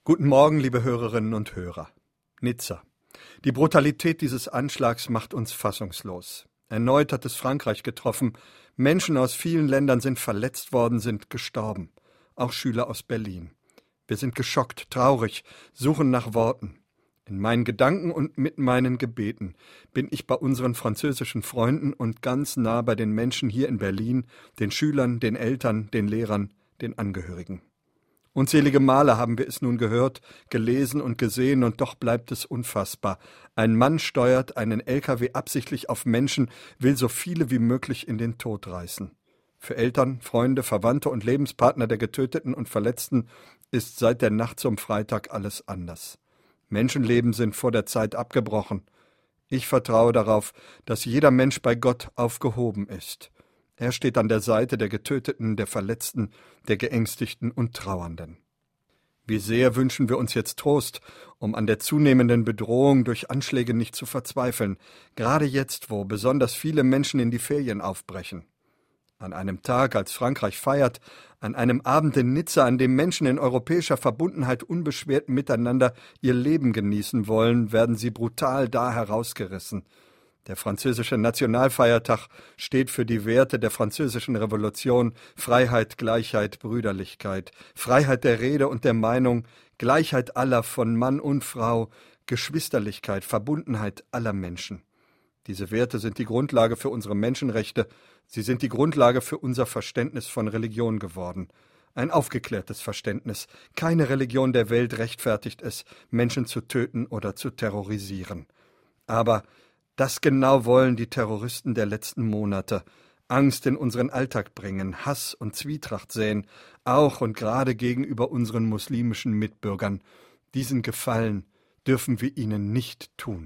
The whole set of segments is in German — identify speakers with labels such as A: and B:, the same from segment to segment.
A: Guten Morgen, liebe Hörerinnen und Hörer. Nizza. Die Brutalität dieses Anschlags macht uns fassungslos. Erneut hat es Frankreich getroffen. Menschen aus vielen Ländern sind verletzt worden, sind gestorben. Auch Schüler aus Berlin. Wir sind geschockt, traurig, suchen nach Worten. In meinen Gedanken und mit meinen Gebeten bin ich bei unseren französischen Freunden und ganz nah bei den Menschen hier in Berlin, den Schülern, den Eltern, den Lehrern, den Angehörigen. Unzählige Male haben wir es nun gehört, gelesen und gesehen, und doch bleibt es unfassbar. Ein Mann steuert einen LKW absichtlich auf Menschen, will so viele wie möglich in den Tod reißen. Für Eltern, Freunde, Verwandte und Lebenspartner der Getöteten und Verletzten ist seit der Nacht zum Freitag alles anders. Menschenleben sind vor der Zeit abgebrochen. Ich vertraue darauf, dass jeder Mensch bei Gott aufgehoben ist. Er steht an der Seite der Getöteten, der Verletzten, der Geängstigten und Trauernden. Wie sehr wünschen wir uns jetzt Trost, um an der zunehmenden Bedrohung durch Anschläge nicht zu verzweifeln, gerade jetzt, wo besonders viele Menschen in die Ferien aufbrechen. An einem Tag, als Frankreich feiert, an einem Abend in Nizza, an dem Menschen in europäischer Verbundenheit unbeschwert miteinander ihr Leben genießen wollen, werden sie brutal da herausgerissen. Der französische Nationalfeiertag steht für die Werte der französischen Revolution: Freiheit, Gleichheit, Brüderlichkeit, Freiheit der Rede und der Meinung, Gleichheit aller von Mann und Frau, Geschwisterlichkeit, Verbundenheit aller Menschen. Diese Werte sind die Grundlage für unsere Menschenrechte, sie sind die Grundlage für unser Verständnis von Religion geworden. Ein aufgeklärtes Verständnis. Keine Religion der Welt rechtfertigt es, Menschen zu töten oder zu terrorisieren. Aber das genau wollen die Terroristen der letzten Monate. Angst in unseren Alltag bringen, Hass und Zwietracht säen, auch und gerade gegenüber unseren muslimischen Mitbürgern. Diesen Gefallen dürfen wir ihnen nicht tun.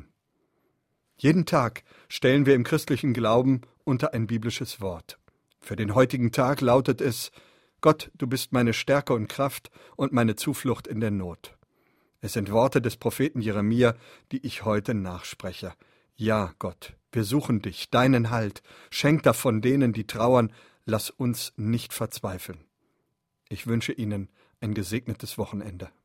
A: Jeden Tag stellen wir im christlichen Glauben unter ein biblisches Wort. Für den heutigen Tag lautet es: Gott, du bist meine Stärke und Kraft und meine Zuflucht in der Not. Es sind Worte des Propheten Jeremia, die ich heute nachspreche. Ja, Gott, wir suchen dich, deinen Halt. Schenk davon denen, die trauern. Lass uns nicht verzweifeln. Ich wünsche Ihnen ein gesegnetes Wochenende.